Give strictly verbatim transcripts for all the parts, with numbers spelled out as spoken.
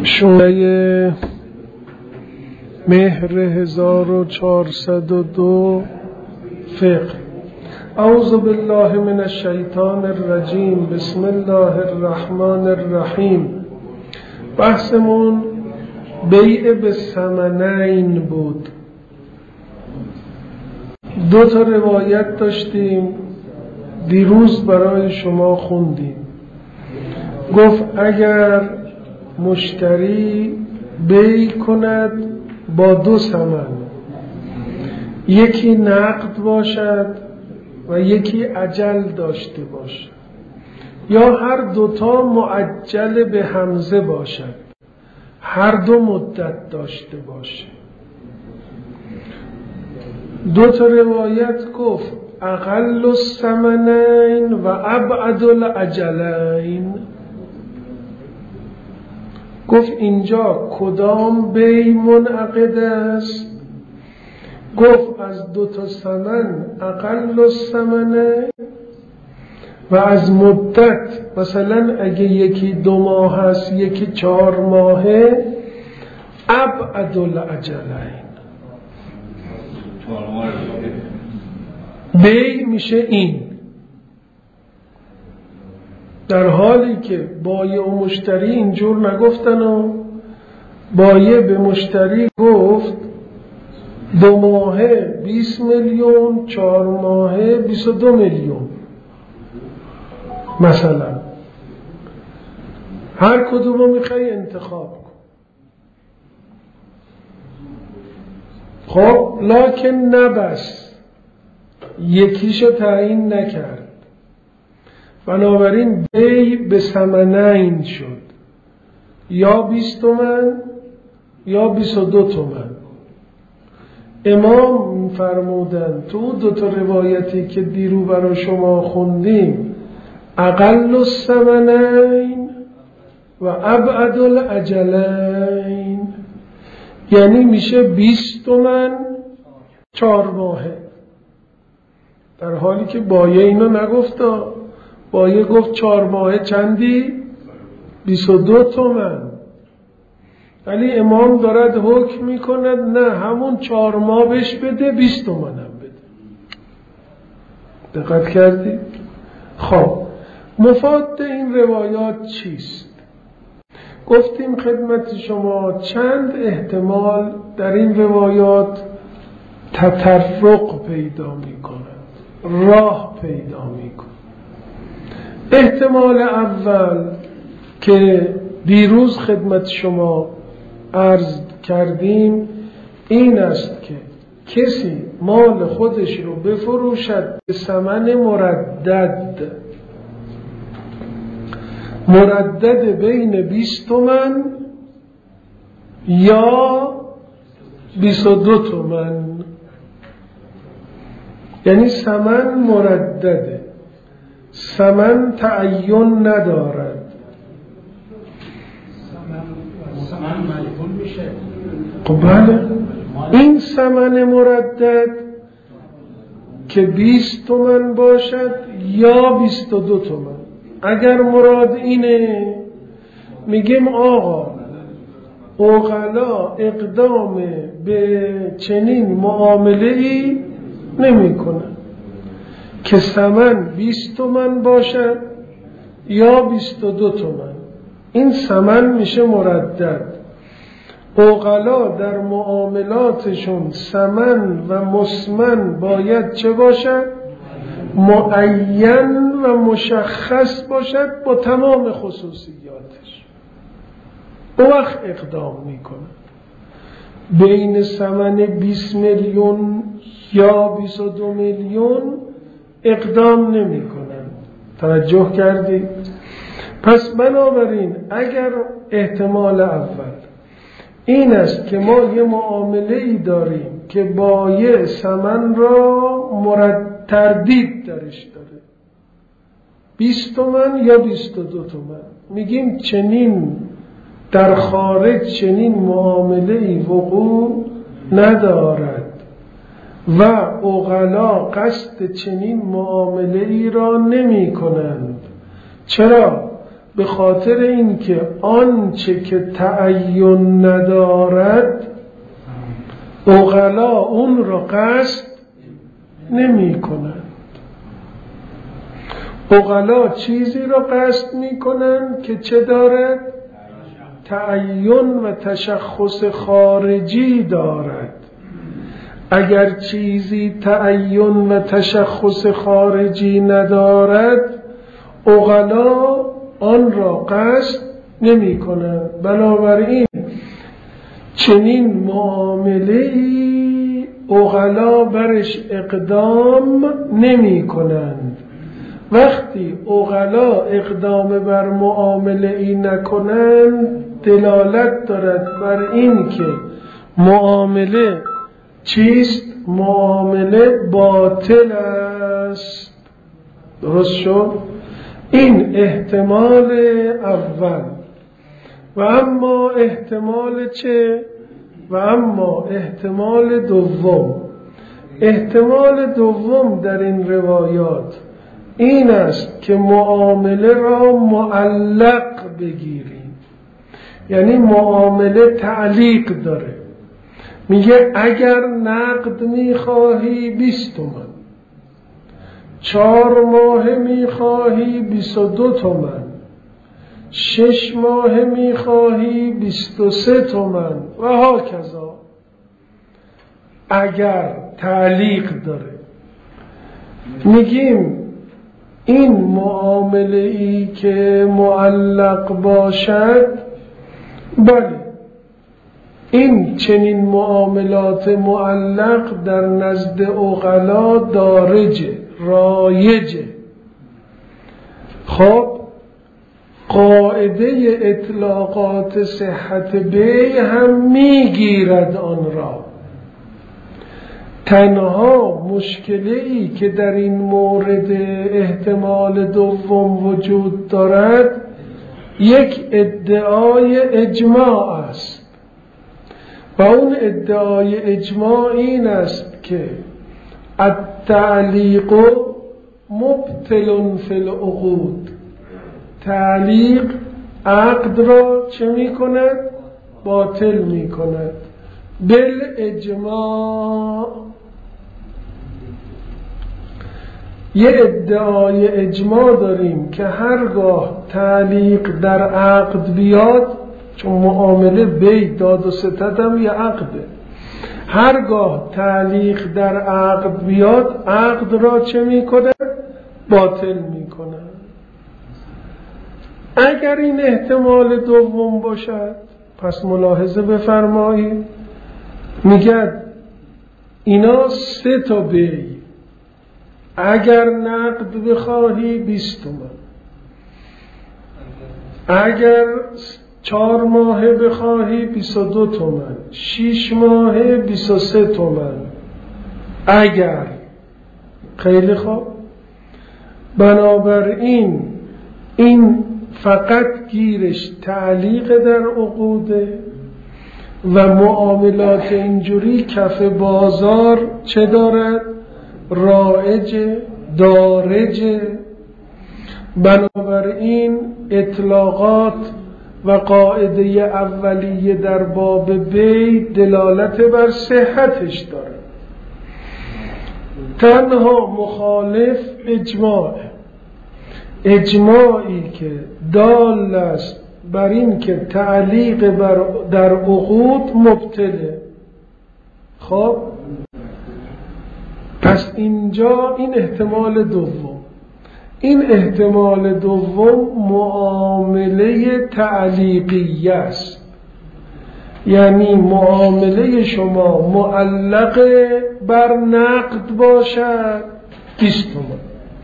شورای مهر هزار و چهارصد و دو فقه. اعوذ بالله من الشیطان الرجیم. بسم الله الرحمن الرحیم. بحثمون بیع به ثمنین بود. دو تا روایت داشتیم، دیروز برای شما خوندیم. گفت اگر مشتری بیع کند با دو ثمن، یکی نقد باشد و یکی اجل داشته باشد، یا هر دوتا معجل به همزه باشد، هر دو مدت داشته باشه. دو تا روایت گفت اقل الثمنین و ابعد الاجلین. گفت اینجا کدام بیع منعقد است؟ گفت از دو تا ثمن اقل الثمنین و از مدت، مثلا اگه یکی دو ماه هست یکی چهار ماهه، ابعد الاجلین. بیع میشه این، در حالی که بایع و مشتری اینجور نگفتن و بایع به مشتری گفت دو ماهه بیست میلیون، چهار ماهه بیست و دو میلیون مثلا، هر کدوم رو میخوای انتخاب کن. خب لکن نبس، یکیشو تعیین نکرد، بنابراین بیع به ثمنین شد، یا بیست تومن یا بیست و دو تومن. امام فرمودن تو دو تا روایتی که دیرو برای شما خوندیم، اقل الثمنین و ابعد الاجلین، یعنی میشه بیست تومن چهار ماهه، در حالی که بایع اینو نگفتا. بایع گفت چهار ماهه چندی؟ بیست و دو تومن. ولی امام دارد حکم میکند نه، همون چهار ماه بهش بده، بیست تومن هم بده. دقت کردید؟ خب مفاد این روایات چیست؟ گفتیم خدمت شما چند احتمال در این روایات تطرق پیدا میکند، راه پیدا میکند. احتمال اول که دیروز خدمت شما عرض کردیم این است که کسی مال خودش رو بفروشد به ثمن مردد، مردد بین بیست تومن یا بیست و دو تومن، یعنی ثمن مردده، ثمن تعین ندارد. خب بله، این ثمن مردد که بیست تومن باشد یا بیست و دو تومن. اگر مراد اینه، میگیم آقا عقلا اقدام به چنین معامله ای نمی کنن که ثمن بیست تومن باشد یا بیست و دو تومن. این ثمن میشه مردد. عقلا در معاملاتشون ثمن و مسمن باید چه باشد؟ معین و مشخص باشد با تمام خصوصیاتش. او وقت اقدام میکنه. بین ثمن بیست میلیون یا بیست و دو میلیون اقدام نمی کنن. توجه کردید؟ پس بنابراین اگر احتمال اول این است که ما یه معامله ای داریم که بایع ثمن را مرد تردید درش داره، بیست تومن یا بیست و دو تومن، میگیم چنین در خارج چنین معامله ای وقوع ندارد و عقلا قصد چنین معامله ای را نمی کنند. چرا؟ به خاطر اینکه آنچه که تعین ندارد عقلا اون را قصد نمی کنند. عقلا چیزی را قصد می کنند که چه دارد؟ تعین و تشخص خارجی دارد. اگر چیزی تعین و تشخص خارجی ندارد عقلا آن را قصد نمی کنند. بنابراین چنین معامله‌ای عقلا برش اقدام نمی کنند. وقتی عقلا اقدام بر معامله‌ای نکنند دلالت دارد بر این که معامله چیست؟ معامله باطل است. درست شد؟ این احتمال اول. و اما احتمال چه؟ و اما احتمال دوم. احتمال دوم در این روایات این است که معامله را معلق بگیریم، یعنی معامله تعلیق داره. میگه اگر نقد میخواهی بیست تومن، چهار ماه میخواهی بیست و دو تومن، شش ماه میخواهی بیست و سه تومن و ها کذا. اگر تعلیق داره میگیم این معامله ای که معلق باشد، بله این چنین معاملات معلق در نزد عقلا دارجه، رایجه. خب قاعده اطلاقات صحت بیع هم میگیرد آن را. تنها مشکلی که در این مورد احتمال دوم وجود دارد یک ادعای اجماع است و اون ادعای اجماع این است که التعلیق مبطل فی العقود. تعلیق عقد را چه می کند؟ باطل می کند. بالاجماع. یه ادعای اجماع داریم که هرگاه تعلیق در عقد بیاد، چون معامله بیع داد و ستد هم یه عقده، هرگاه تعلیق در عقد بیاد عقد را چه می کند؟ باطل می کند. اگر این احتمال دوم باشد پس ملاحظه بفرمایید، میگد اینا سه تا بیع، اگر نقد بخواهی بیست تومن، اگر چهار ماه بخواهی بیست و دو تومن، شیش ماه بیست و سه تومن. اگر خیلی خوب، بنابراین این فقط گیرش تعلیق در عقوده و معاملات اینجوری کف بازار چه دارد؟ رایج دارج. بنابراین اطلاقات و قاعده اولیه در باب بیع دلالت بر صحتش داره. تنها مخالف اجماع، اجماعی که دال است بر این که تعلیق بر در عقود مبطله. خب پس اینجا این احتمال دوم. این احتمال دوم معامله تعلیقیه است، یعنی معامله شما معلق بر نقد باشد بیست تومن،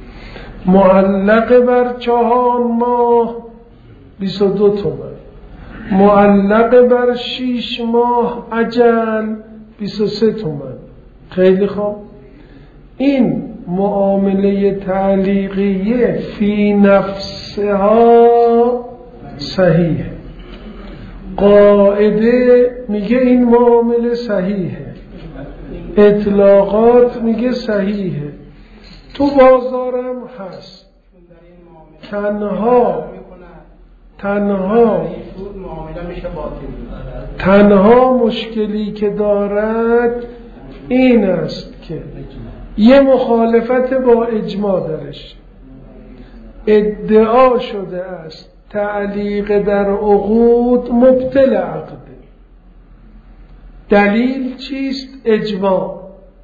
معلق بر چهار ماه بیست و دو تومن، معلق بر شیش ماه اجل بیست و سه تومن. خیلی خوب، این معامله تعلیقیه فی نفسها صحیحه. قاعده میگه این معامله صحیحه، اطلاقات میگه صحیحه، تو بازارم هست. تنها تنها تنها مشکلی که دارد این است که یه مخالفت با اجماع درش ادعا شده است تعلیق در عقود مبطل عقده. دلیل چیست؟ اجماع.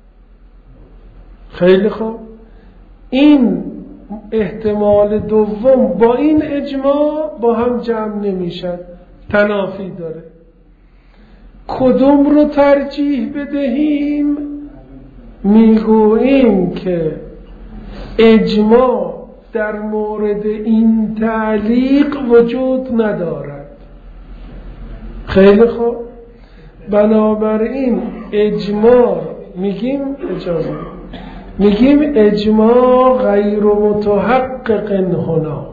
خیلی خوب، این احتمال دوم با این اجماع با هم جمع نمیشد، تنافی داره. کدوم رو ترجیح بدهیم؟ میگوییم که اجماع در مورد این تعلیق وجود ندارد. خیلی خوب، بنابراین اجماع میگیم اجازه میگیم اجماع غیر متحقق هنا.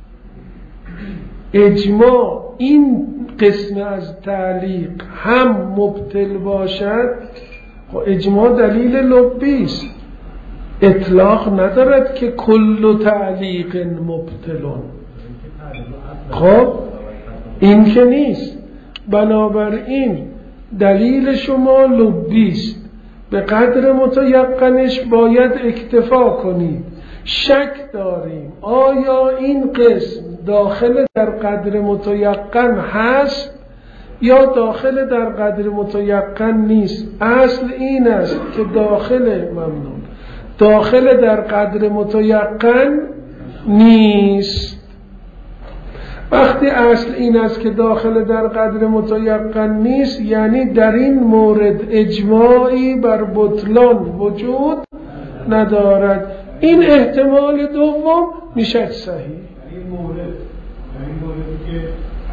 اجماع این قسم از تعلیق هم مبطل باشد، خب اجماع دلیل لبی است، اطلاق ندارد که کل تعلیق مبطلون. خب این که نیست. بنابراین دلیل شما لبی است، به قدر متیقنش باید اکتفا کنید. شک داریم آیا این قسم داخل در قدر متیقن هست یا داخل در قدر متیقن نیست. اصل این است که داخل ممنون داخل در قدر متیقن نیست. وقتی اصل این است که داخل در قدر متیقن نیست، یعنی در این مورد اجماعی بر بطلان وجود ندارد. این احتمال دوم میشه صحیح. این مورد این موردی که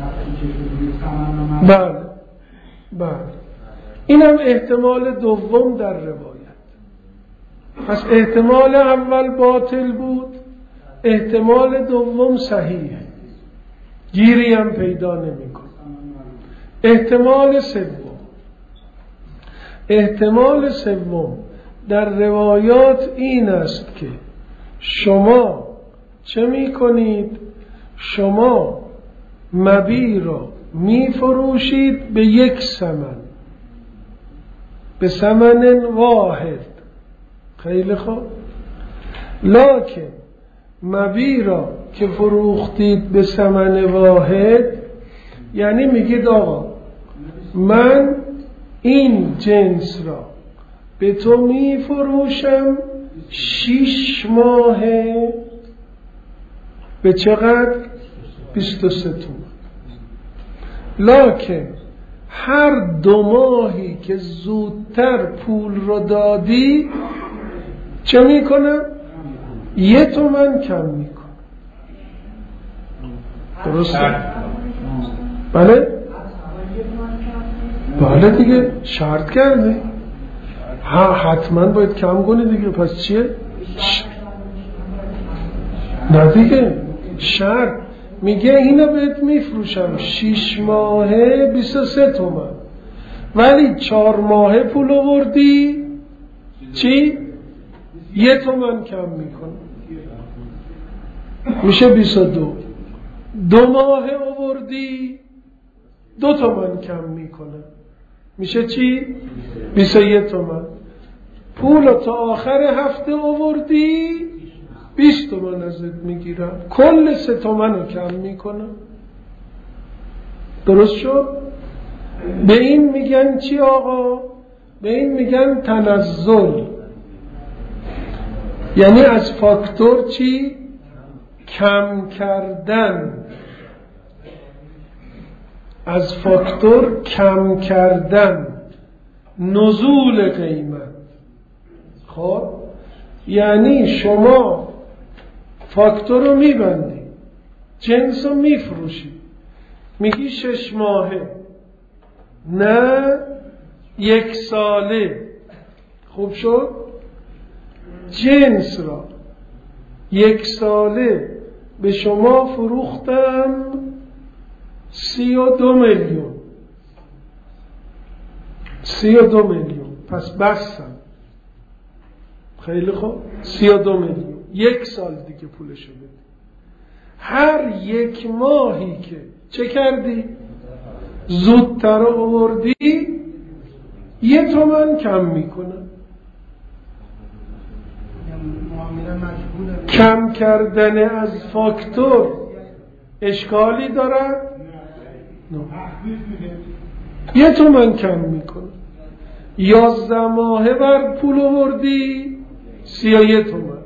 بله بله این هم احتمال دوم در روایت. پس احتمال اول باطل بود، احتمال دوم صحیح، گیری هم پیدا نمی کن. احتمال سوم احتمال سوم در روایات این است که شما چه می کنید؟ شما مبی را می فروشید به یک ثمن، به ثمن واحد. خیلی خوب، لکن مبی را که فروختید به ثمن واحد، یعنی میگید آقا من این جنس را به تو می فروشم شیش ماهه به چقدر؟ بیست و سه تومن. لکن هر دو ماهی که زودتر پول رو دادی چه میکنم؟ یه تومن کم میکنم. درسته؟ بله؟ بله دیگه، شرط کرده. ها حتما باید کم کنی دیگه. پس چیه؟ ش... نه دیگه، شرط میگه اینو بهت میفروشم شیش ماهه بیست و سه تومن، ولی چهار ماهه پول آوردی چی؟ یه تومن کم میکنه، میشه بیست و دو. دو ماهه آوردی دو تومن کم میکنه، میشه چی؟ بیست و یک تومن. پول تا آخر هفته آوردی بیست تومن ازت میگیرم، کل سه تومن رو کم میکنم. درست شد؟ به این میگن چی آقا؟ به این میگن تنزل. یعنی از فاکتور چی؟ کم کردن. از فاکتور کم کردن، نزول قیمت. خب یعنی شما فاکتور رو میبندی، جنس رو میفروشی، میگی شش ماهه، نه یک ساله. خوب شد؟ جنس را یک ساله به شما فروختم سی و دو میلیون. سی و دو میلیون پس بستم. خیلی خوب، سی و دو میلیون، یک سال دیگه پولشو بده. هر یک ماهی که چه کردی؟ زودتر آوردی یه تومن کم میکنم. کم کردن از فاکتور اشکالی دارد؟ نه. یه تومن کم میکنم. یازده ماهه بر پول آوردی سی و یه تومن.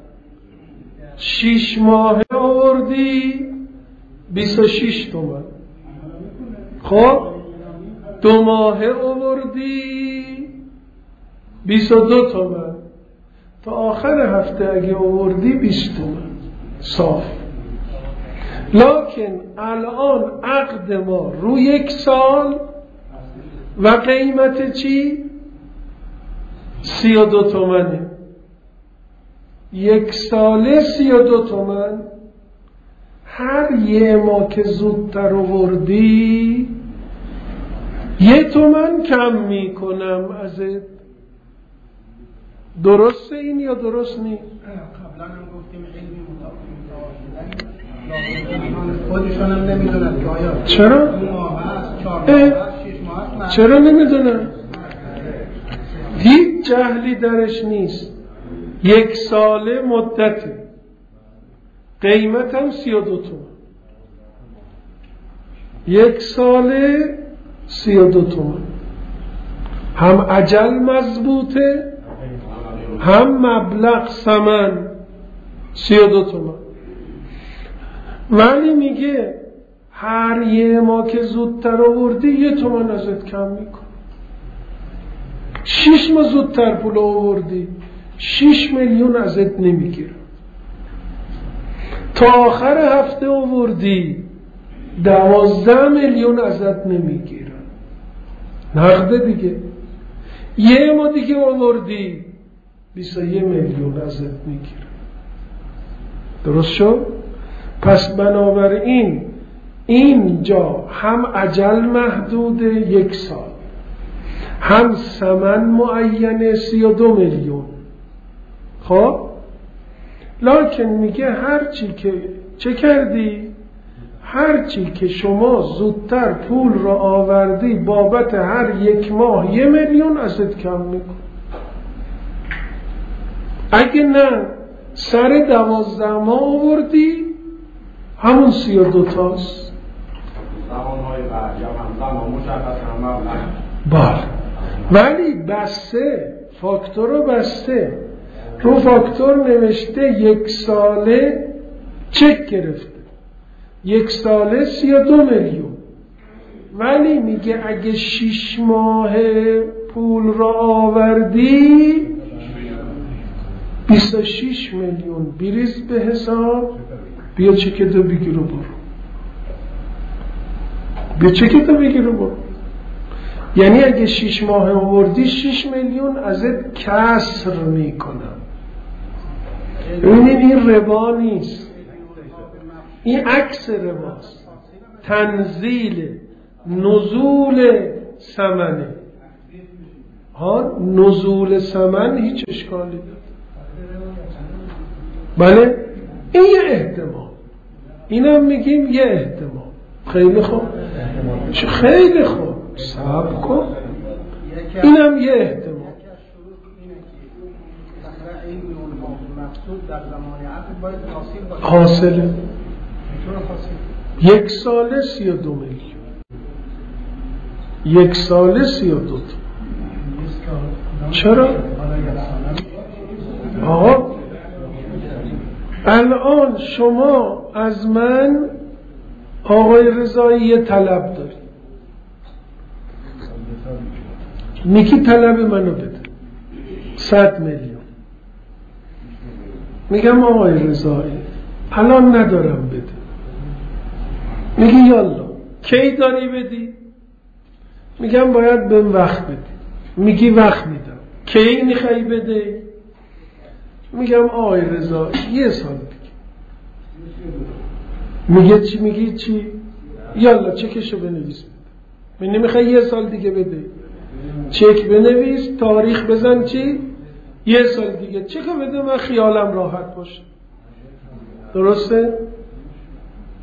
شیش ماهه آوردی بیست و شیش تومن. خب دو ماهه آوردی بیست و دو تومن. تا آخر هفته اگه آوردی بیست تومن صاف. لکن الان عقد ما رو یک سال و قیمت چی؟ سی و دو تومنه. یک ساله سی و دو تومن. هر یه ماه که زودتر آوردی یه تومن کم میکنم ازت. درسته این یا درست نیست؟ قبلا هم گفتیم علمی متفاوت خودشون هم نمیدونن که آیا چرا؟ دو ماه هست، چهار ماه هست، شش ماه هست. چرا نمیدونن؟ هیچ جهلی درش نیست. یک ساله مدته، قیمت هم سی و دو تومن. یک ساله سی و دو تومن. هم اجل مضبوطه هم مبلغ ثمن سی و دو تومن. ولی میگه هر یه ما که زودتر آوردی یه تومن ازت کم میکن. شیش ما زودتر پول آوردی شیش میلیون ازت نمیگیرم. تا آخر هفته آوردی دوازده میلیون ازت نمیگیرم. نقده دیگه. یه ما دیگه آوردی بیست و یک میلیون ازت میگیرم. درست شد؟ پس بنابراین اینجا هم اجل محدود یک سال، هم ثمن معین سی و دو میلیون. خب لکن میگه هرچی که چه کردی؟ هرچی که شما زودتر پول را آوردی بابت هر یک ماه یه میلیون ازت کم میکن. اگه نه سر دوازده ماه آوردی همون سی و دو تاست. بله. ولی بسته فاکتور رو بسته رو فاکتور نوشته یک ساله چک گرفته، یک ساله سی و دو میلیون. ولی میگه اگه شیش ماه پول را آوردی بیست و شیش میلیون بریز به حساب. بیا چکتو بگیر و برو. بیا چکتو بگیر و برو. یعنی اگه شیش ماه آوردی شیش میلیون ازت کسر میکنم. ببینید این ربا نیست، این عکس رباست. تنزیل نزول ثمنه. ها نزول ثمن هیچ اشکالی نداره. بله این یه احتمال. اینم میگیم یه احتمال. خیلی خوب، خیلی خوب، صبر کن. اینم یه احتمال. حاصله یک ساله سی و دو میلیون. یک ساله سی و دو. چرا؟ آقا الان شما از من آقای رضایی یه طلب داری، میگی طلب منو بده صد میلیون. میگم آقای رضایی الان ندارم بده. میگی یالا کی داری بدی؟ میگم باید بهم وقت بدی. میگی وقت میدم. کی میخوای بده؟ میگم آقای رضا یه سال دیگه. میگه چی؟ میگی چی؟ یالا چکشو بنویس بده. من نمیخوای یه سال دیگه بده. چک بنویس، تاریخ بزن، چی؟ یه سال دیگه چکو بده، من خیالم راحت باشه. درسته؟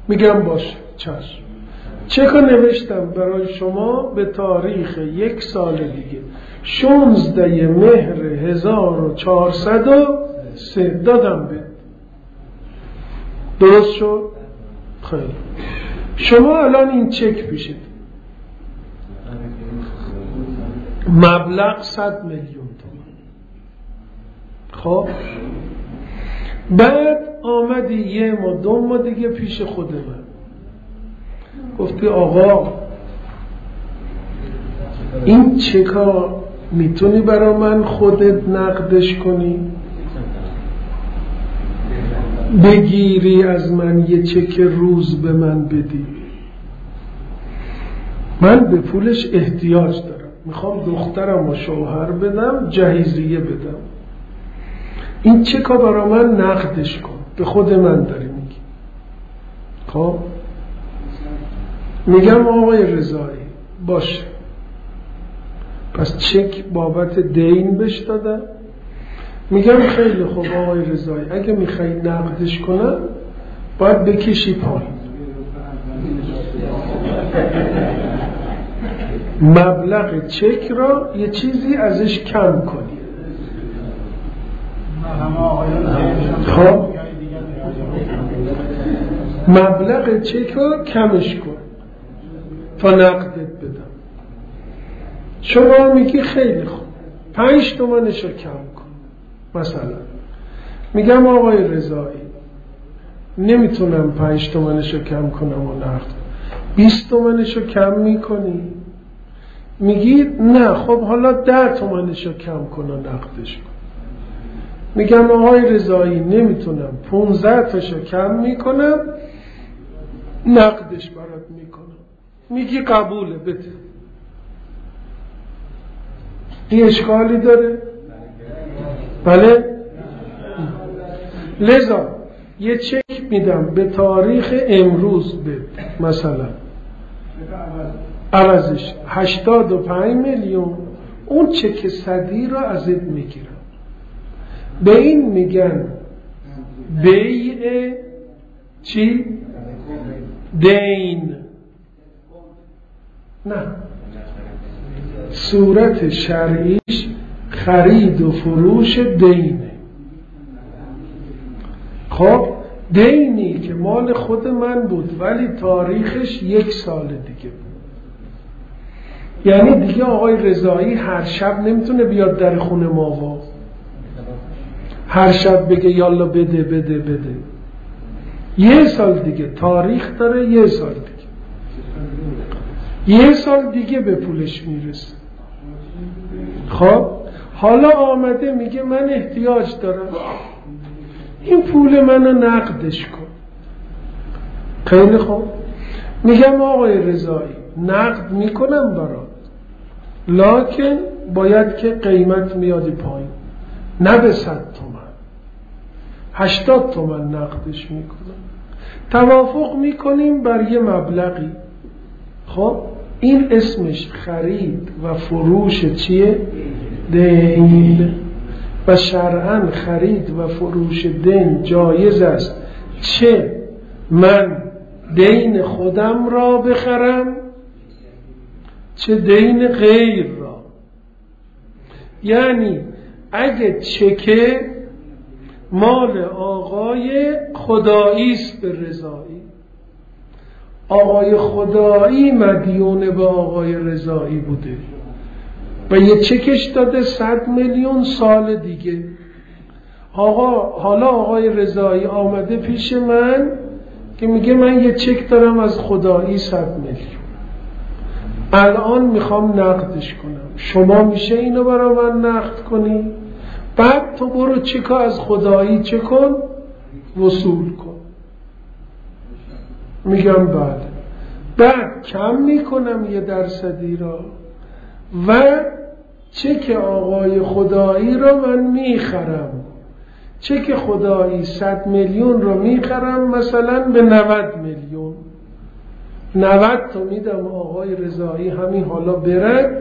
میگم باشه چشم. چک رو نوشتم برای شما به تاریخ یک سال دیگه شانزده مهر هزار و چهارصد و سه دادم به درست شد؟ خیلی شما الان این چک پیشید مبلغ صد میلیون تومان. خب بعد آمدی یه ما دو ما دیگه پیش خود من گفتی آقا این چکا میتونی برا من خودت نقدش کنی؟ بگیری از من یه چک روز به من بدی؟ من به پولش احتیاج دارم، میخوام دخترم و شوهر بدم، جهیزیه بدم، این چکا برا من نقدش کن. به خود من داری میگی. خب میگم آقای رضایی باشه، پس چک بابت دین بهش دادم. میگم خیلی خوب آقای رضایی اگه میخوای نقدش کنم باید بکشی پایین، مبلغ چک را یه چیزی ازش کم کنی. خب مبلغ چک را کمش کن تا نقدت بدم. شما میگی خیلی خوب پنج تومنش رو کم کن مثلا. میگم آقای رضایی نمیتونم پنج تومنش رو کم کنم و نقد، بیست تومنش رو کم میکنی؟ میگی نه خب حالا ده تومنش رو کم کن و نقدش کن. میگم آقای رضایی نمیتونم پونزده تاش رو کم میکنم نقدش برات میکنم. میگی قبوله بده. این اشکالی داره؟ بله؟ لذا یه چک میدم به تاریخ امروز بده، مثلا عوضش هشتاد و پنج میلیون، اون چک صدی را ازت میگیرم. به این میگن بیع چی؟ دین. نه، صورت شرعیش خرید و فروش دینه. خب دینی که مال خود من بود ولی تاریخش یک سال دیگه بود، یعنی دیگه آقای رضایی هر شب نمیتونه بیاد در خونه ما و هر شب بگه یالا بده بده بده. یه سال دیگه تاریخ داره، یه سال دیگه یه سال دیگه به پولش میرسه. خب حالا آمده میگه من احتیاج دارم، این پول منو نقدش کن. خیلی خوب، میگم آقای رضایی نقد میکنم برات، لکن باید که قیمت میادی پایین، نه به صد تومن، هشتاد تومن نقدش میکنم. توافق میکنیم بر یه مبلغی. خب این اسمش خرید و فروش چیه؟ دین. و شرعاً خرید و فروش دین جایز است، چه من دین خودم را بخرم چه دین غیر را. یعنی اگه چکه مال آقای خدایی است به رضایی، آقای خدایی مدیون به آقای رضایی بوده و یه چکش داده صد میلیون سال دیگه. آقا حالا آقای رضایی آمده پیش من که میگه من یه چک دارم از خدایی صد میلیون، الان میخوام نقدش کنم، شما میشه اینو برای من نقد کنی؟ بعد تو برو چکا از خدایی چه کن؟ وصول کن. میگم بعد بعد کم میکنم یه درصدی را و چک آقای خدایی را من میخرم. چک خدایی صد میلیون را میخرم مثلا به نود میلیون، نود تا میدم آقای رضایی همین حالا برد،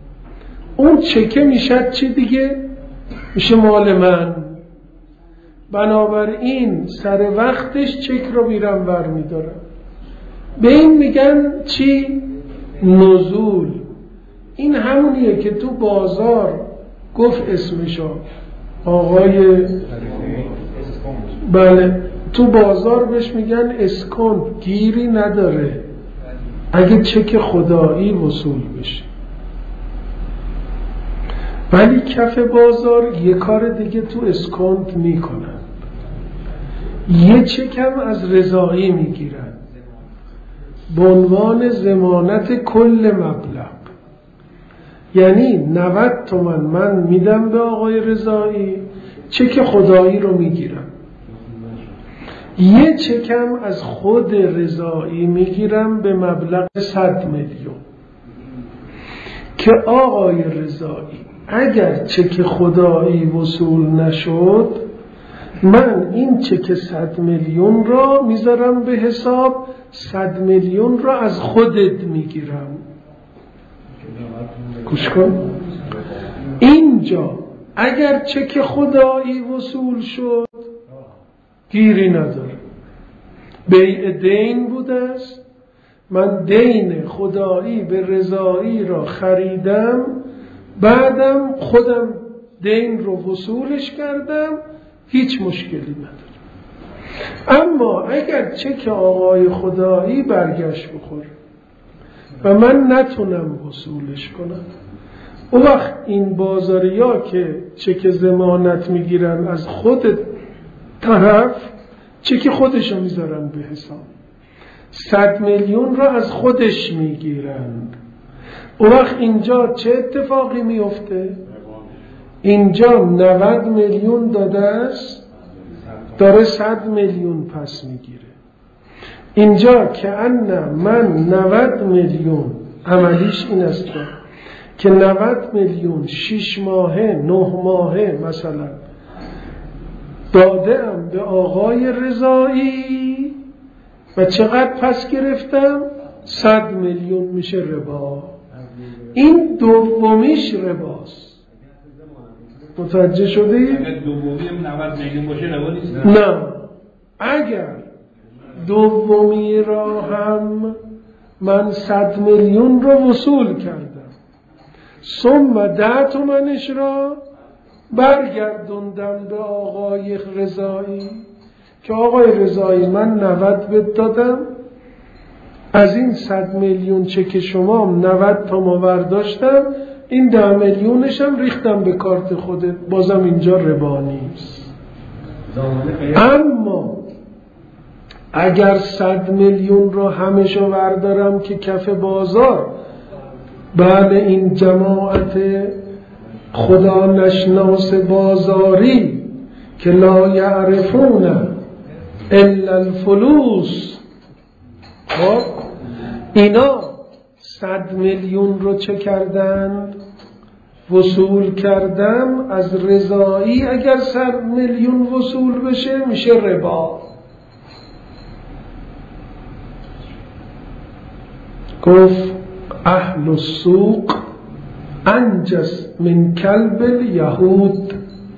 اون چکه میشد چی دیگه؟ میشه مال من. بنابراین سر وقتش چک رو میرم ور میدارم. به این میگن چی؟ نزول. این همونیه که تو بازار گفت اسمشو آقای بله تو بازار بهش میگن اسکانت، گیری نداره اگه چک خدایی وصول بشه. ولی کف بازار یه کار دیگه تو اسکانت میکنن، یه چکم از رضایی میگیرن به عنوان ضمانت کل مبلغ. یعنی نود تومن من میدم به آقای رضایی، چک خدایی رو میگیرم. یه چکم از خود رضایی میگیرم به مبلغ صد میلیون که آقای رضایی اگر چک خدایی وصول نشد من این چک صد میلیون را میذارم به حساب، صد میلیون را از خودت میگیرم. گوش کن، اینجا اگر چک خدایی وصول شد گیری نداره، بیع دین بوده است، من دین خدایی به رضایی را خریدم، بعدم خودم دین رو وصولش کردم، هیچ مشکلی نداره. اما اگر چک آقای خدایی برگشت بخوره و من نتونم وصولش کنم، اون وقت این بازاریا که چک ضمانت میگیرن از خود طرف چک خودش رو میذارن به حساب، صد میلیون را از خودش میگیرند. اون وقت اینجا چه اتفاقی میفته؟ اینجا نود میلیون داده است، داره صد میلیون پس میگیره. اینجا که ان من نود میلیون، عملیش این است که نود میلیون شش ماهه نه ماهه مثلا دادم به آقای رضایی و چقدر پس گرفتم؟ صد میلیون میشه ربا. این دومیش رباست. متوجه شدی؟ اگر دومی نود میلیون باشه ربا نیست؟ نه، اگر دومی را هم من صد میلیون رو وصول کردم، ثم ده تومنش را برگردوندم به آقای رضایی که آقای رضایی من نود بهت دادم، از این صد میلیون چک شما نود تا ما برداشتم، این ده میلیونشم ریختم به کارت خودت، بازم اینجا ربا نیست. اما اگر صد میلیون رو همشو بردارم که کف بازار، بله این جماعت خدا نشناس بازاری که لا یعرفون الا الفلوس، خب اینا صد میلیون رو چه کردند؟ وصول کردم از رضایی. اگر صد میلیون وصول بشه میشه ربا. گفت اهل السوق انجس من کلب الیهود.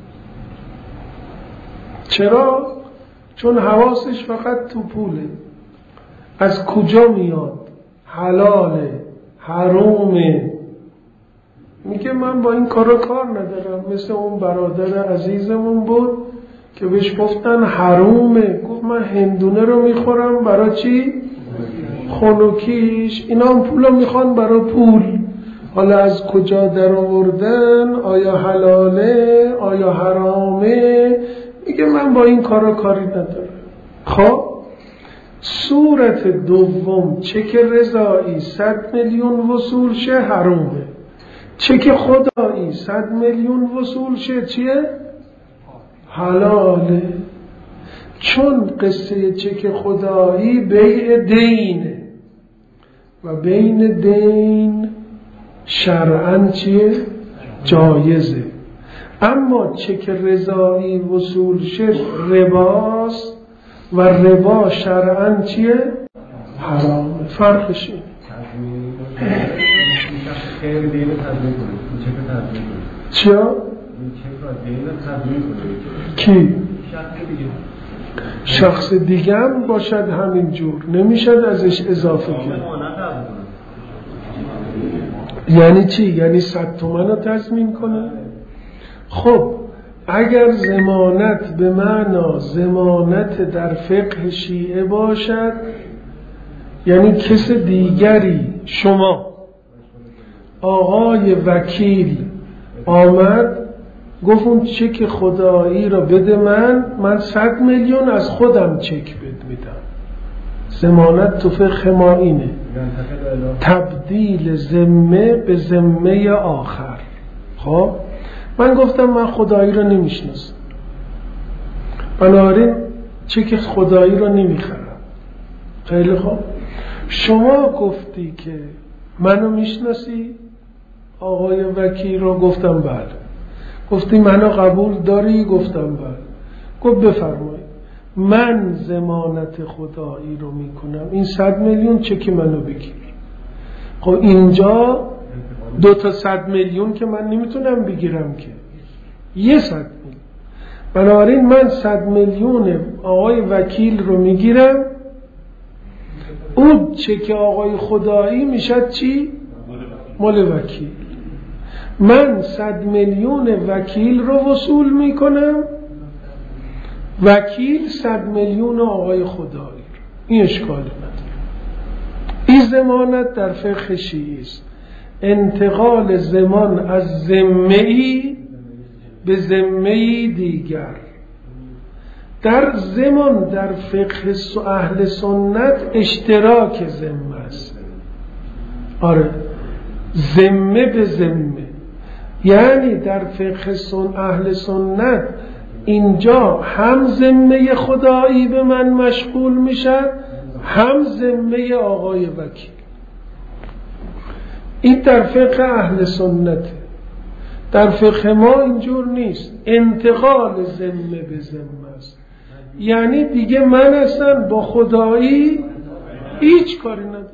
چرا؟ چون حواسش فقط تو پوله، از کجا میاد، حلاله حرومه، میگه من با این کارا کار ندارم. مثل اون برادر عزیزمون بود که بهش گفتن حرومه، گفت من هندونه رو میخورم برای چی؟ خنوکیش. اینا هم پولو میخوان برای پول. حالا از کجا در آوردن، آیا حلاله آیا حرامه، میگه من با این کارا کاری ندارم. خب صورت دوم چک رضایی صد میلیون وصول شه حرومه، چک خدایی صد میلیون وصول شه چیه؟ حلاله. چون قصه چک خدایی بیع دینه و بین دین شرعاً چیه؟ جایزه. اما چک رضایی وصول شه رباست و ربا شرعاً چیه؟ حرامه. فرقش اینه. چیا؟ کی؟ شخص دیگه هم باشد همین جور، نمیشد ازش اضافه کرد. یعنی چی؟ یعنی صد تومن رو تضمین کنه؟ خب اگر ضمانت به معنا ضمانت در فقه شیعه باشد، یعنی کس دیگری، شما آقای وکیل آمد گفت اون چک خدایی رو بده من، من صد میلیون از خودم چک بد میدم. ضمانت تو فقه ما اینه، تبدیل ذمه به ذمه آخر. خب من گفتم من خدایی رو نمیشناسم، بنابراین چک خدایی رو نمیخرم. خیلی خوب، شما گفتی که منو میشناسی آقای وکیل رو؟ گفتم بله. گفتی منو قبول داری؟ گفتم بله. گفت بفرمایید من ضمانت خدایی رو میکنم، این صد میلیون چک منو بگیر. خب اینجا دو تا صد میلیون که من نمیتونم بگیرم که، یه صد میلیون. بنابراین من صد میلیون آقای وکیل رو میگیرم، اون چک آقای خدایی میشد چی؟ مال وکیل. من صد میلیون وکیل رو وصول میکنم، وکیل صد میلیون آقای خدایی. این اشکال نداره. این ضمانت در فقه شیعی است، انتقال ضمان از ذمه‌ای به ذمه‌ای دیگر. در ضمان در فقه اهل سنت اشتراک ذمه است. آره، ذمه به ذمه، یعنی در فقه سن اهل سنت اینجا هم ذمه خدایی به من مشغول میشه، هم ذمه آقای وکیل. این در فقه اهل سنت. در فقه ما اینجور نیست، انتقال ذمه به ذمه است. یعنی دیگه من اصلا با خدایی هیچ کاری ندارم.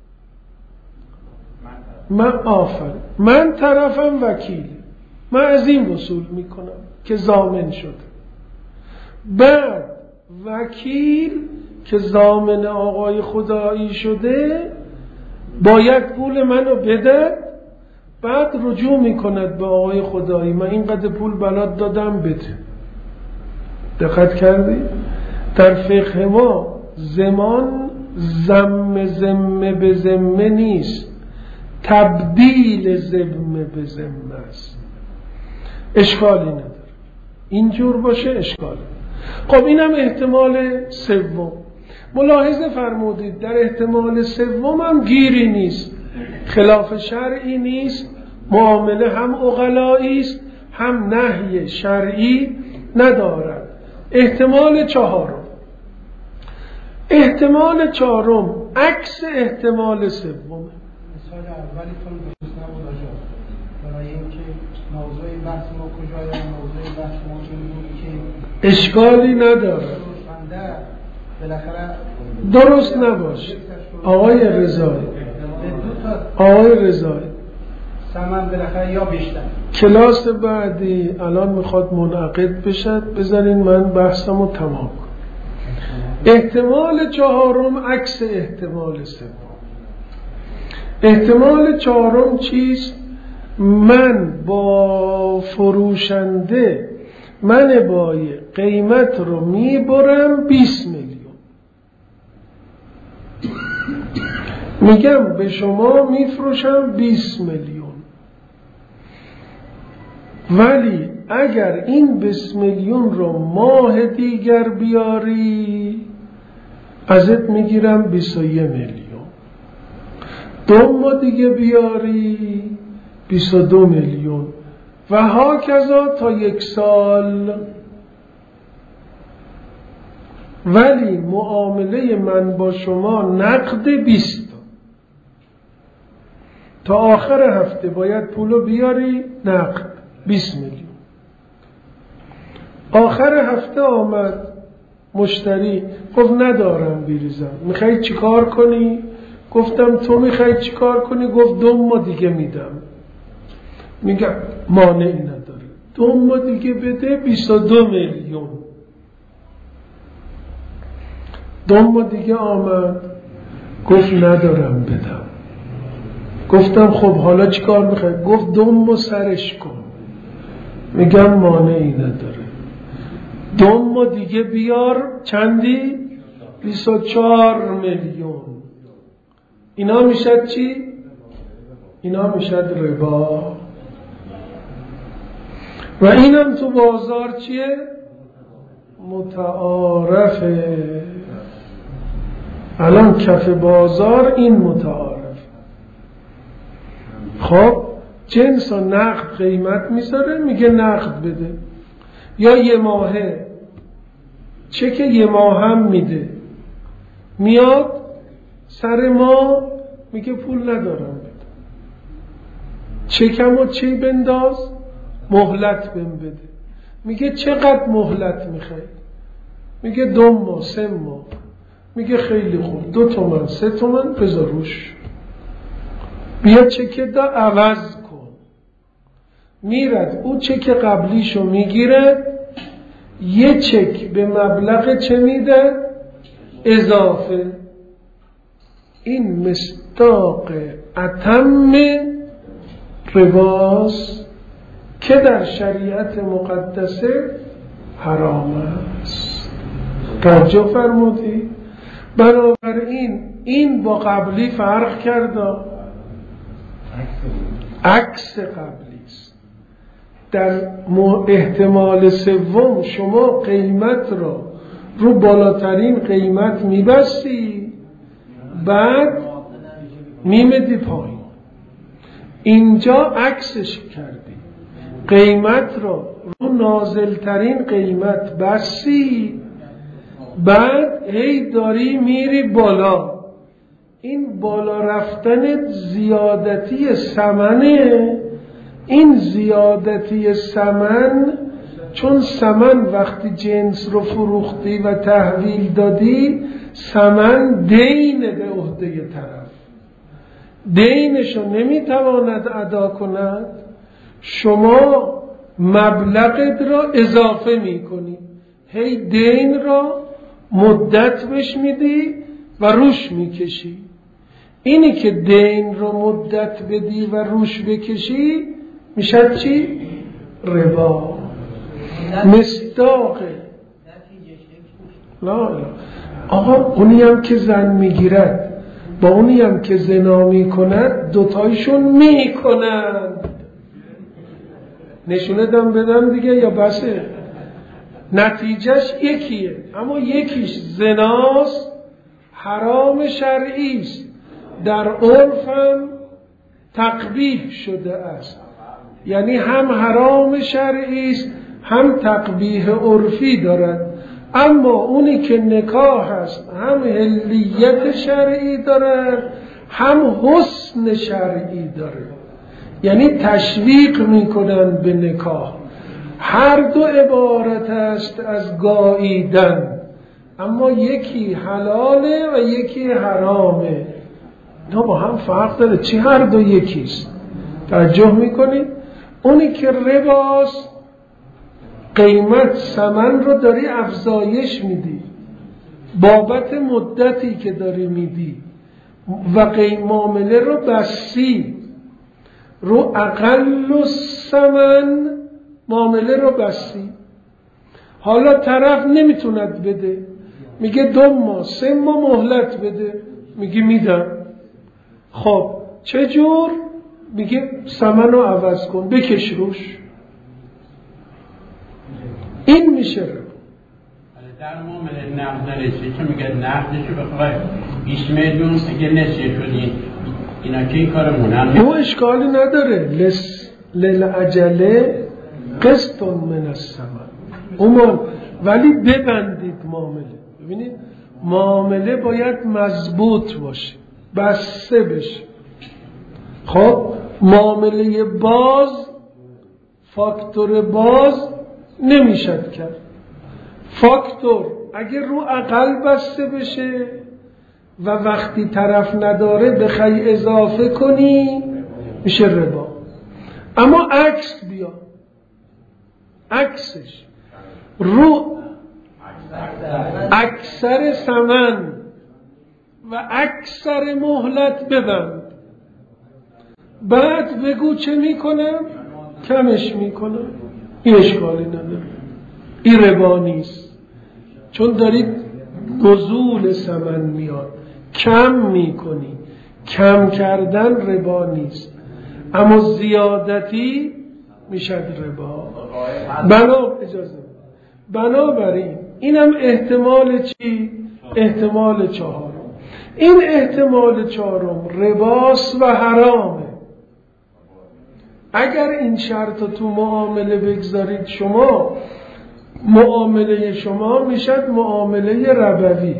من آفر من طرفم وکیل، من از این وصول میکنم که ضامن شده. بعد وکیل که ضامن آقای خدایی شده باید پول منو بده، بعد رجوع میکند به آقای خدایی من اینقدر پول بلات دادم بده. دقت کردی؟ در فقه ما ضمان ذمه ذمه به ذمه نیست، تبدیل ذمه به ذمه است. اشکالی نداره، اینجور باشه اشکالی. خب اینم احتمال سوم. ملاحظه فرمودید در احتمال سوم هم گیری نیست، خلاف شرعی نیست، معامله هم عقلایی است هم نهی شرعی ندارد. احتمال چهارم، احتمال چهارم عکس احتمال سوم. مثال اولیتون درست نبود آجا، برای اینکه موضوع بحث ما کجای موضوع بحث ما این بود که اشکالی نداره، بالاخره درست نباشه. آقای رضایی آقای رضایی سمن بالاخره یا بیشتر. کلاس بعدی الان میخواد منعقد بشد، بذارین من بحثمو تمام کنم. احتمال چهارم عکس احتمال سوم. احتمال چهارم چیست؟ من با فروشنده من بای قیمت رو میبرم بیست میلیون، میگم به شما میفروشم بیست میلیون، ولی اگر این بیست میلیون رو ماه دیگر بیاری ازت میگیرم بیست و یک میلیون، دو ماه دیگه بیاری بیست و دو میلیون و هاکذا تا یک سال. ولی معامله من با شما نقد بیست، تا آخر هفته باید پولو بیاری نقد بیست میلیون. آخر هفته آمد مشتری گفت ندارم بریزم، میخوای چیکار کنی؟ گفتم تو میخوای چیکار کنی؟ گفت دو ماه دیگه میدم. میگم مانعی نداره، دو ماه دیگه بده بیست و دو میلیون. دوم دیگه آمد گفت ندارم بدم. گفتم خب حالا چیکار میخوای؟ گفت دوم سرش کن. میگم مانعی نداره. دوم دیگه بیار چندی؟ بیست و چهار میلیون. اینا میشد چی؟ اینا میشد ربا. و اینم تو بازار چیه؟ متعارفه. الان کف بازار این متعارف. خب جنس و نقد قیمت میذاره، میگه نقد بده، یا یه ماهه چک یه ماه هم میده، میاد سر ما میگه پول ندارم بده، چکم و چی بنداز؟ مهلت بهم بده. میگه چقدر مهلت میخوای؟ میگه دو ماه سه ماه. میگه خیلی خوب، دو تومن سه تومن بذار روش، بیا چک دا عوض کن. میرد او چک قبلیشو میگیره، یه چک به مبلغ چه میده؟ اضافه. این مصداق اتم رباست که در شریعت مقدسه حرام است. توجه فرمودی؟ بنابراین این با قبلی فرق کرده، عکس قبلی است. در احتمال سوم شما قیمت را رو بالاترین قیمت میبستی، بعد میمدی پایین. اینجا عکسش کردی، قیمت را رو نازلترین قیمت بستی، بعد هی داری میری بالا. این بالا رفتن زیادتی ثمنه. این زیادتی ثمن، چون ثمن وقتی جنس رو فروختی و تحویل دادی، ثمن دین به عهده طرف، دینشو نمیتواند ادا کند، شما مبلغت را اضافه میکنی، هی دین را مدت بش میدی و روش میکشی. اینی که دین را مدت بدی و روش بکشی میشد چی؟ ربا. مصداقه. لا لا آقا اونی هم که زن میگیرد با اونی هم که زنا میکند دوتایشون میکنند. نشونه دم بدم دیگه یا بسه؟ نتیجهش یکیه، اما یکیش زناست، حرام شرعی است، در عرفم تقبیح شده است. یعنی هم حرام شرعی است هم تقبیح عرفی دارد. اما اونی که نکاح است هم حلیت شرعی دارد هم حسن شرعی داره، یعنی تشویق میکنن به نکاح. هر دو عبارت است از گاییدن، اما یکی حلاله و یکی حرامه. نه با هم فرق داره. چی هر دو یکیست؟ توجه میکنی؟ اونی که رباست قیمت ثمن رو داری افزایش میدی بابت مدتی که داری میدی و قیم معامله رو بستی رو اقل و ثمن معامله رو بستی. حالا طرف نمیتوند بده، میگه دو ماه سه ماه مهلت بده، میگه میدم. خب چجور؟ میگه ثمن رو عوض کن، بکش روش. این میشه رو در معامله نقد نرسید چون میگه نقدشو بخوای بیست میلیون اگه نسیه شدین اینا که این کارمونه او اشکالی نداره. لس للعجله قسط من الثمن اما ولی ببندید معامله. ببینید معامله باید مضبوط باشه، بسته بشه. خب معامله باز، فاکتور باز نمیشد کرد. فاکتور اگر رو اقل بسته بشه و وقتی طرف نداره بخوای اضافه کنی میشه ربا. اما عکس بیا، عکسش رو اکثر ثمن و اکثر مهلت ببند، بعد بگو چه میکنم؟ کمش میکنم. این اشکالی نداره، این ربا نیست، چون دارید گزول ثمن میاد، کم میکنی. کم کردن ربا نیست، اما زیادتی میشد ربا. بنا اجازه بنابراین اینم احتمال چی؟ احتمال چهارم. این احتمال چهارم رباست و حرامه. اگر این شرط تو معامله بگذارید شما، معامله شما میشد معامله ربوی.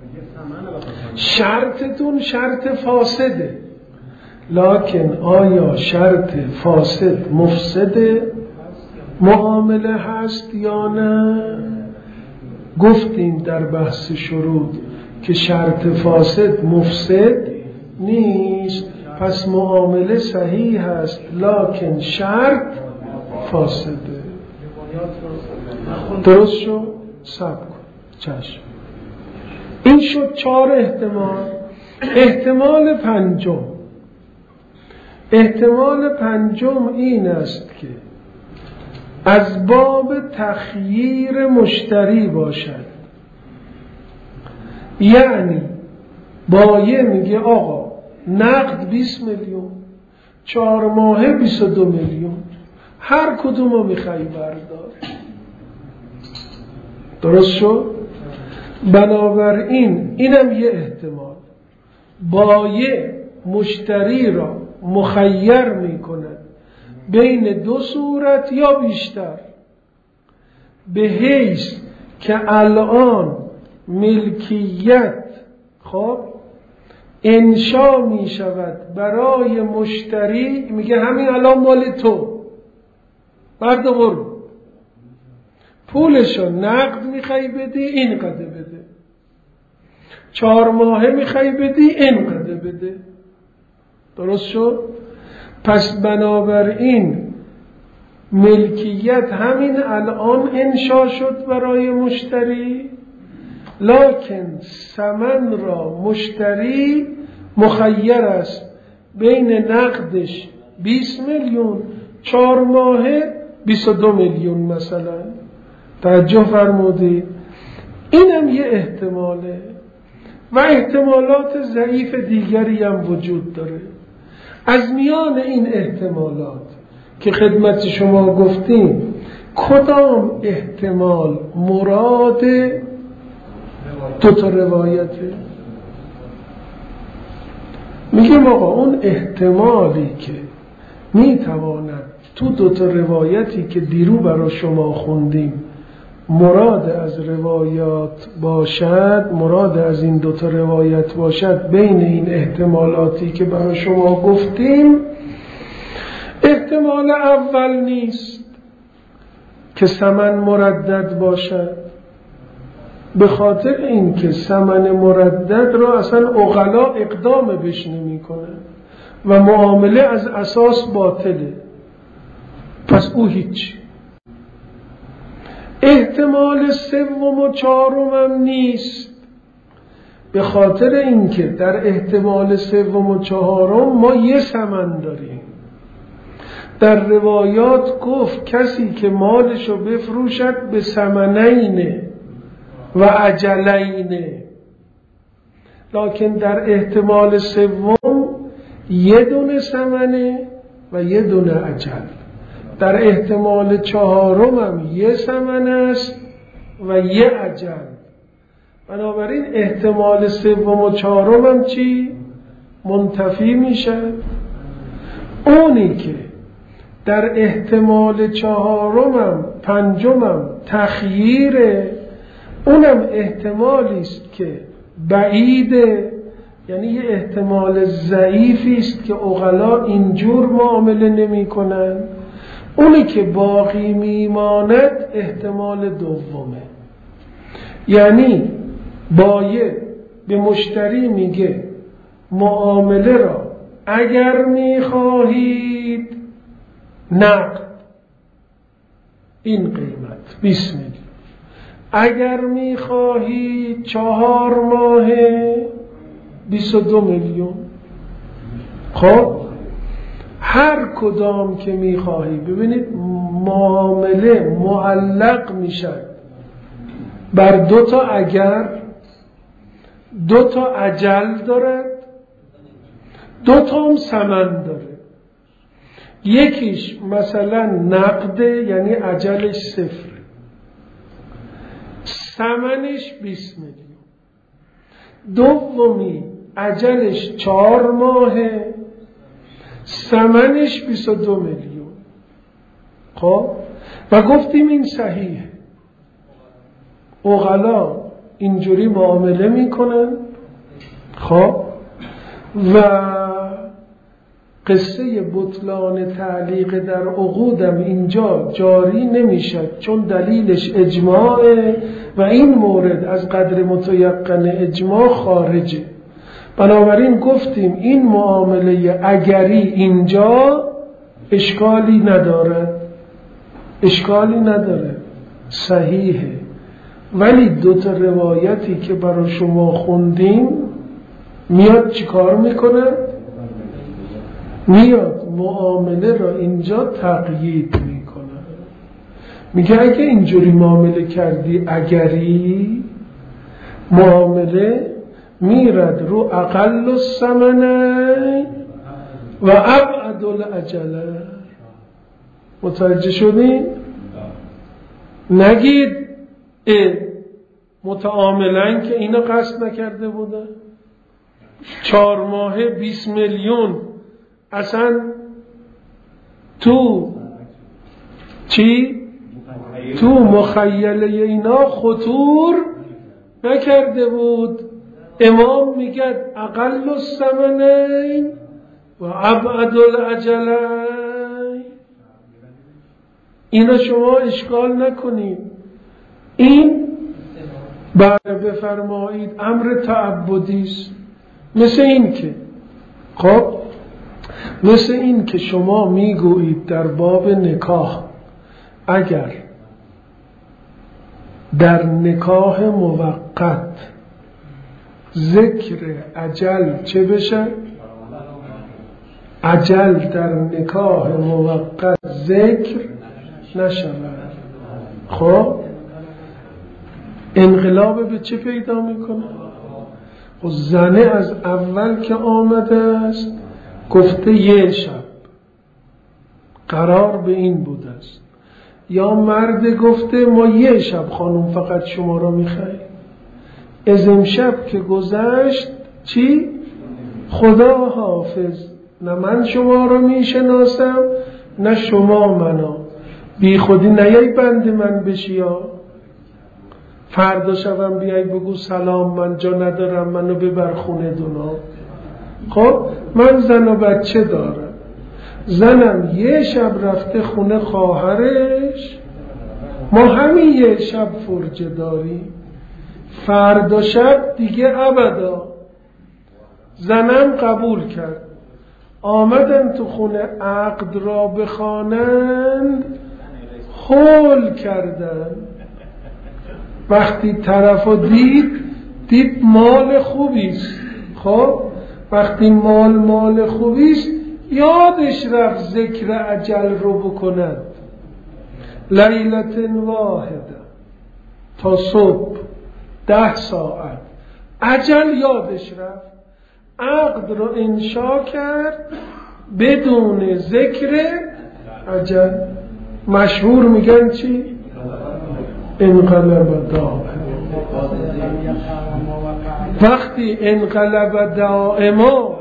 شرطتون شرط فاسده، لکن آیا شرط فاسد مفسد معامله هست یا نه؟ گفتیم در بحث شروط که شرط فاسد مفسد نیست، پس معامله صحیح هست لکن شرط فاسده. درست شد؟ صبر کن. چشم. این شد چهار احتمال. احتمال پنجم، احتمال پنجم این است که از باب تخییر مشتری باشد. یعنی بایع میگه آقا نقد بیست میلیون، چهار ماهه بیست و دو میلیون، هر کدومو میخوای بردار. درست شد؟ بنابراین اینم یه احتمال، بایع مشتری را مخیر میکنه بین دو صورت یا بیشتر، به حیث که الان ملکیت خب انشا می شود برای مشتری، میگه همین الان مال تو، برده برو، پولشو نقد میخوای بدی اینقدر بده، چهار ماهه میخوای بدی اینقدر بده. درست شد؟ پس بنابراین ملکیت همین الان انشا شد برای مشتری، لکن ثمن را مشتری مخیر است بین نقدش بیست میلیون، چهار ماهه بیست و دو میلیون مثلا. توجه فرمودید؟ اینم یه احتماله و احتمالات ضعیف دیگری هم وجود داره. از میان این احتمالات که خدمت شما گفتیم، کدام احتمال مراد دو تا روایته؟ میگم آقا اون احتمالی که میتواند تو دو تا روایتی که دیرو برای شما خوندیم مراد از روایات باشد، مراد از این دو تا روایت باشد، بین این احتمالاتی که برای شما گفتیم احتمال اول نیست که ثمن مردد باشد، به خاطر این که ثمن مردد را اصلا عقلا اقدام بهش نمی کنه و معامله از اساس باطله، پس او هیچ. احتمال سوم و چهارم هم نیست، به خاطر اینکه در احتمال سوم و چهارم ما یه ثمن داریم. در روایات گفت کسی که مالشو بفروشد به ثمنین و اجلین، لکن در احتمال سوم یه دونه ثمنه و یه دونه اجل. در احتمال چهارم هم یه ثمن است و یه اجل. بنابراین احتمال سوم و چهارم هم چی؟ منتفی میشه. اونی که در احتمال چهارم پنجم تخییره، اونم احتمالی است که بعیده، یعنی یه احتمال ضعیفی است که عقلا اینجور معامله نمی کنن. اونی که باقی میماند احتمال دومه، یعنی بایع به مشتری میگه معامله را اگر میخواهید نقد این قیمت بیست میلیون، اگر میخواهی چهار ماه بیست و دو میلیون. خب هر کدام که میخواهی. ببینید معامله معلق میشد بر دو تا اگر، دو تا اجل دارد، دو تا هم ثمن داره. یکیش مثلا نقده، یعنی اجلش صفر، ثمنش بیست میلیون. دومی اجلش چهار ماهه، ثمنش بیست و دو میلیون. خب و گفتیم این صحیحه. عقلا اینجوری معامله میکنن. خب و قصه بطلان تعلیق در عقودم اینجا جاری نمیشد، چون دلیلش اجماعه و این مورد از قدر متیقن اجماع خارجه. بنابراین گفتیم این معامله اگری اینجا اشکالی نداره، اشکالی نداره، صحیحه. ولی دو تا روایتی که برای شما خوندیم میاد چیکار میکنه؟ میاد معامله را اینجا تقیید میکنه. میگه اگه اینجوری معامله کردی اگری، معامله میرد رو اقل الثمنین و ابعد الاجل. متوجه شدین؟ نگید اه متعاملن که اینا قصد نکرده بوده، چهار ماهه بیست میلیون اصلا تو چی؟ تو مخیله اینا خطور نکرده بود. امام میگه اقل الثمنین و ابعد الاجلین. اینا شما اشکال نکنید. این بعد بفرمایید امر تعبدی است. مثل این که خب مثل این که شما میگویید در باب نکاح اگر در نکاح موقت ذکر اجل چه بشه؟ اجل در نکاح موقت ذکر نشود. خب انقلاب به چه پیدا میکنه؟ خب زنه از اول که آمده است گفته یه شب قرار به این بوده است، یا مرد گفته ما یه شب خانم فقط شما را میخواهیم، از امشب که گذشت چی؟ خدا حافظ، نه من شما را میشناسم نه شما منو، بی خودی نیای بند من بشی یا فردا شبم بیای بگو سلام من جا ندارم منو ببر خونه دونا. خب من زن و بچه دارم، زنم یه شب رفته خونه خواهرش، ما همین یه شب فرجه داریم، فردا شب دیگه ابدا. زنم قبول کرد، آمدن تو خونه عقد را بخوانند، خول کردن. وقتی طرفو دید دید مال خوبیست. خب وقتی مال مال خوبیست یادش رفت ذکر اجل رو بکند. لیلت واحده تا صبح ده ساعت اجل یادش رفت، عقد رو انشا کرد بدون ذکر اجل. مشهور میگن چی؟ انقلب دائم. وقتی انقلب دائما،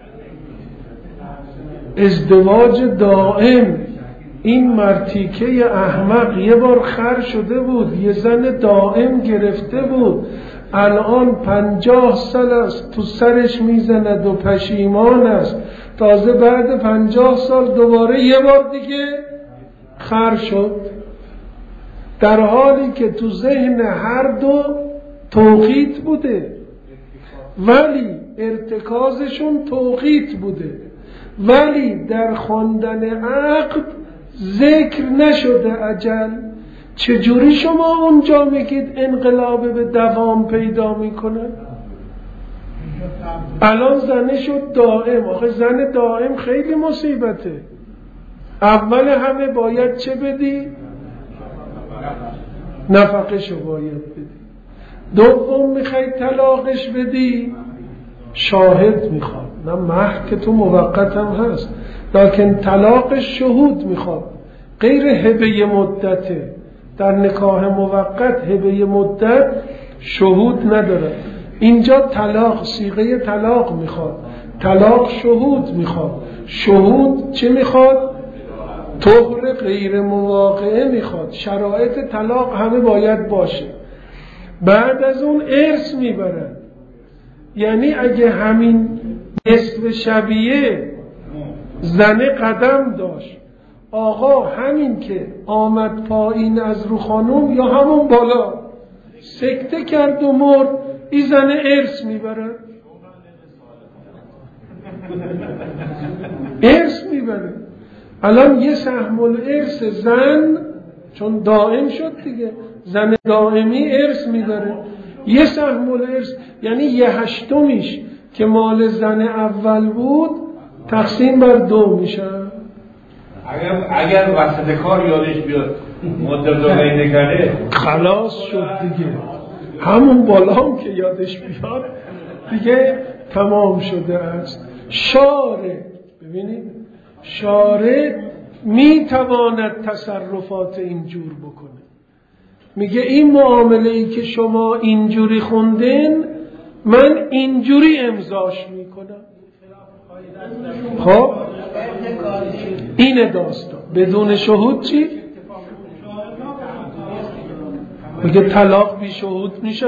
ازدواج دائم، این مرتیکه احمق یه بار خر شده بود، یه زن دائم گرفته بود، الان پنجاه سال است تو سرش میزند و پشیمان است، تازه بعد پنجاه سال دوباره یه بار دیگه خر شد، در حالی که تو ذهن هر دو توقیت بوده ولی ارتکازشون توقیت بوده، ولی در خواندن عقد ذکر نشده اجل. چجوری شما اونجا میگید انقلاب به دوام پیدا میکنه؟ الان زنه شد دائم. آخه زن دائم خیلی مصیبته. اول همه باید چه بدی؟ نفقه شو باید بدی. دوم میخوای طلاقش بدی؟ شاهد میخواد. نه مهر که تو موقت هم هست، لکن طلاقش شهود میخواد. غیر هبه مدته. در نکاح موقت هبه مدت شهود نداره. اینجا طلاق صیغه طلاق میخواد، طلاق شهود میخواد. شهود چه میخواد؟ طهر غیر مواقعه میخواد. شرایط طلاق همه باید باشه. بعد از اون ارث میبرن. یعنی اگه همین نصف شبیه زنه قدم داشت، آقا همین که آمد پایین از رو خانوم یا همون بالا سکته کرد و مرد، این زنه ارث میبره. ارث میبره. الان یه سهم الارث زن، چون دائم شد دیگه، زن دائمی ارث میبره. یه سهم الارث یعنی یه هشتمیش که مال زن اول بود تقسیم بر دو میشه. اگر اگر وسط کار یادش بیاد مدت داره نگره خلاص شد دیگه. همون بالا هم که یادش بیاد دیگه تمام شده است. شارع، ببینید شارع میتواند تصرفات اینجور بکنه. میگه این معامله ای که شما اینجوری خوندین من اینجوری امضاش میکنم. خب اینه داستان. بدون شهود چی؟ میگه طلاق بی شهود میشه.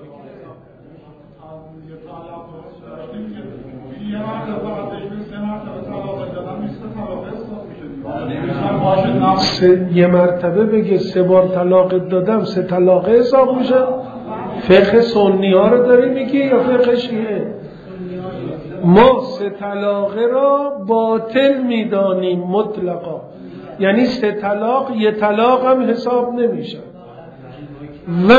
یه مرتبه بگه سه بار طلاق دادم سه طلاق حساب میشه. فقه سنی ها رو داری میگی یا فقه شیعه؟ ما سه طلاقه را باطل میدانیم مطلقا. یعنی سه طلاق یه طلاق هم حساب نمیشه. و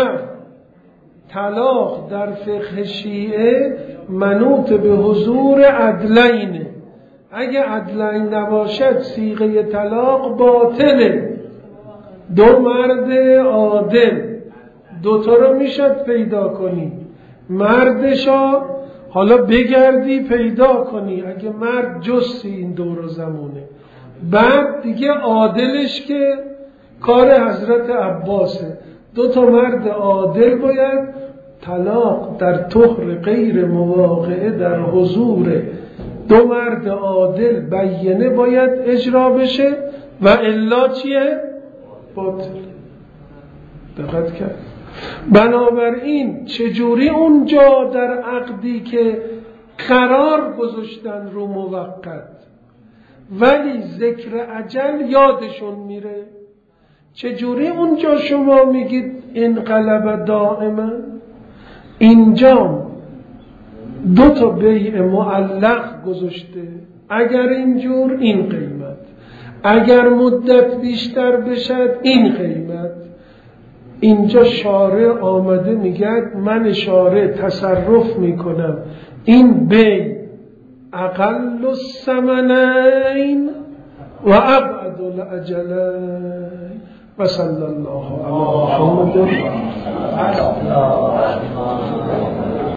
طلاق در فقه شیعه منوط به حضور عدلینه. اگه عدلین نباشد صیغه طلاق باطله. دو مرد عادل دوتا رو میشد پیدا کنی. مردشا حالا بگردی پیدا کنی اگه مرد جستی این دور و زمونه. بعد دیگه عادلش که کار حضرت عباسه. دو تا مرد عادل باید طلاق در طهر غیر مواقعه در حضور دو مرد عادل بیینه باید اجرا بشه و الا چیه؟ باطل. دقت کرد؟ بنابراین چجوری اونجا در عقدی که قرار گذاشتن رو موقت ولی ذکر اجل یادشون میره، چجوری اونجا شما میگید انقلب دائما؟ اینجا دو تا بیع معلق گذاشته. اگر اینجور این قیمت، اگر مدت بیشتر بشد این قیمت. اینجا شارع آمده میگه من شارع تصرف میکنم این بیع اقل الثمنین و ابعد الاجلین و صلی الله علی محمد.